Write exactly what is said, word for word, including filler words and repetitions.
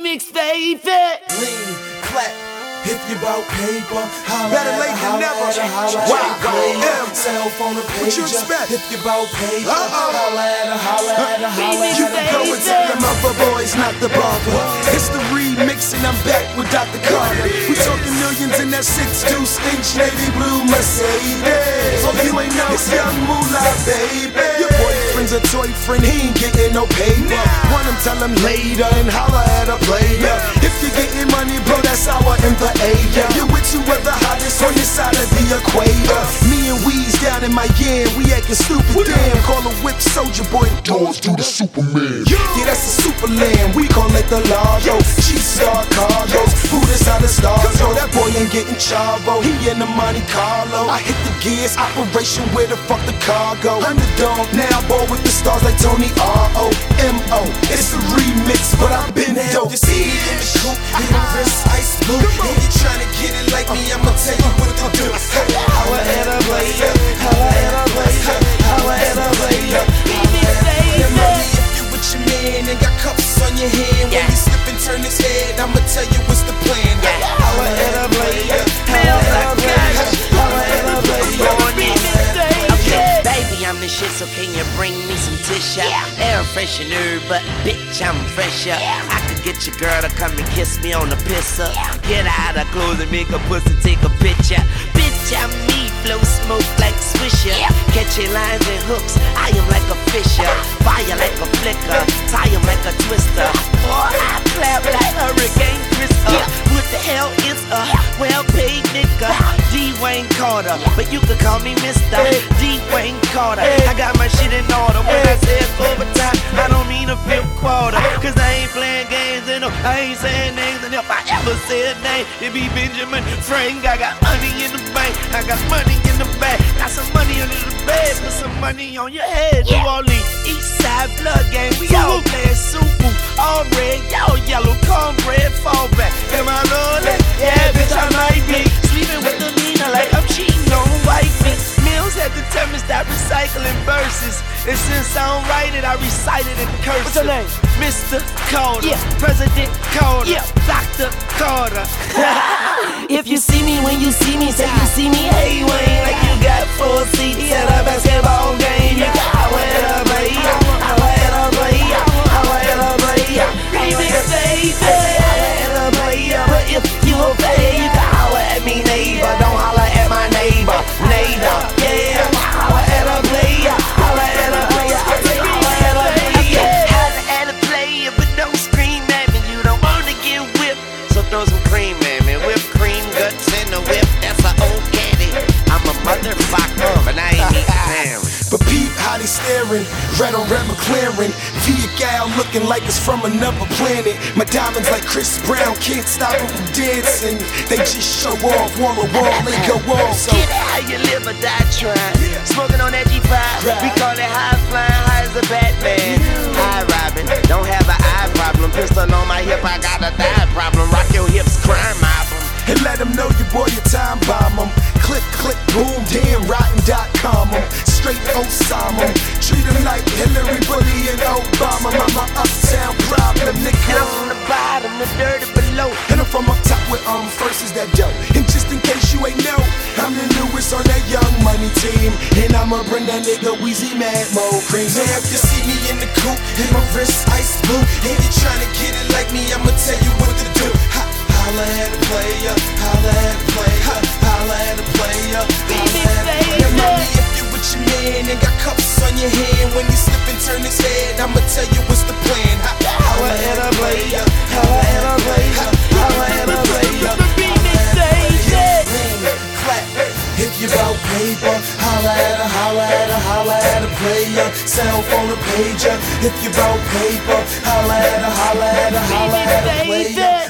Remix, baby. Lean, clap. If you bout paper, holla better at late a, than holla never. at a, holla Wow, at a player. wow. Cell phone or What you pager. expect? If you bout paper, Uh-oh. holla at a, holla at a, holla Remix, at a baby. Go and tell them other boys, not the barber. It's the remix and I'm back with Doctor Carter. We talking millions in that six deuce inch navy blue Mercedes. Oh, you ain't know it's young moolah, baby. Your boyfriend's a toy friend, he ain't getting no paper. Want him, tell him later and holla at a player. If you're getting money, bro, that's our M the A. You with two of the hottest on your side of the equator. Me and Weez down in Miami, we acting stupid, damn. Call a whip soldier boy, doors do the Superman. Yeah, that's the super land, we call it the Largo. G-Star cargos, who this out of stars, yo. That boy ain't getting chavo, he in the Monte Carlo. I hit the gears, operation where the fuck the car go. Underdog, now ball with the stars like Tony R O M O. It's a remix, but I've been dope. You see me in the coupe, in the wrist, ice blue. And you tryna get it like me, I'ma tell you what to do. Holla at a player, holla at a player, holla at a player. Remix, baby. Remember if you with your man and got cuffs on your hand, when you slip and turn his head, I'ma tell you what's the plan. Holla at a player, holla at a player, holla at a player. Remix, baby. Okay, baby, I'm the shit, so can you bring me some tissue? Air freshener, but bitch, I'm fresher. I could get your girl to come and kiss me on the pisser. Get out of clothes and make a pussy take a picture. Bitch, I'm me, blow smoke like Swisher. Catching lines and hooks, I am like a fisher. Fire like a flicker, tie him like a twister. Or I clap like Hurricane Twister. What the hell is a well-paid nigga? D-Wayne Carter, but you could call me Mister D-Wayne Carter. I got my shit in order. When I say it's overtime, I don't mean a fifth quarter. Cause I ain't playing games and no, I ain't saying names. And if I ever say a name, it be Benjamin Frank. I got money in the bank, I got money in the bag. Got some money under the bed, put some money on your head. New Orleans, East Side Blood Gang. We all playing Super, all red, y'all yellow, cornbread, fallback. Am I lonely? Yeah, bitch, I might be sleeping with the Nina like I'm cheating on wifey. Mills had to tell me stop recycling verses. And since I don't write it, I recite it in cursive. What's your name? Mister Carter, Yeah. President Carter, Yeah. Doctor Carter. If you see me when you see me, say you see me, hey Wayne. Like you got four seats at a basketball game. You got holla at a player, holla at a player, holla at a player. Remix, baby. Holla at a player, but if you a player, you can holla at me, neighbor. Don't holla at my neighbor, neighbor. Yeah, holla at a player, holla at a player, holla at a player. Holla at a player, but don't scream at me. You don't wanna get whipped, so throw some cream at me. Whipped cream guts in the whip, that's a old caddy. I'm a motherfucker, but I ain't eating parents. But peep how they staring, red on red McLaren. Via gal looking like it's from another planet. My diamonds like Chris Brown, can't stop them from dancing. They just show off, wall to wall, they go off. So Get how you live or die trying. Smoking on that G five, we call it high flying, high as a Batman. High robbing, don't have an eye problem. Pistol on my hip, I got a thigh problem. Rock your hips, crime album. and let them know your boy your time bomb 'em. Click, click, boom, damn rotten dot com 'em. Straight Osama, treat 'em like Hillary, Bully, and Obama. Mama uptown problem, And nigga. I'm from the bottom, the dirty below. And I'm from up top with um first is that dope. And just in case you ain't know, I'm the newest on that Young Money team. And I'ma bring that nigga Weezy Mad Mo Cream. Now if you see me in the coupe, and my wrist ice blue, and you tryna get it like me, I'ma tell you what to do. Ha, holla at a player, holla at a player, holla at a player, holla at a player. Remember if you with your man and got cuffs on your hand, when you slip and turn his head, I'ma tell you what's the plan. Ha, holla at a player, holla at a player, holla at a player. Remix, baby. Clap. If you bout paper, holla at a, holla at a, holla at a player. Cell phone or pager. If you bout paper, holla at a, holla at a, holla at a Remix, player. baby.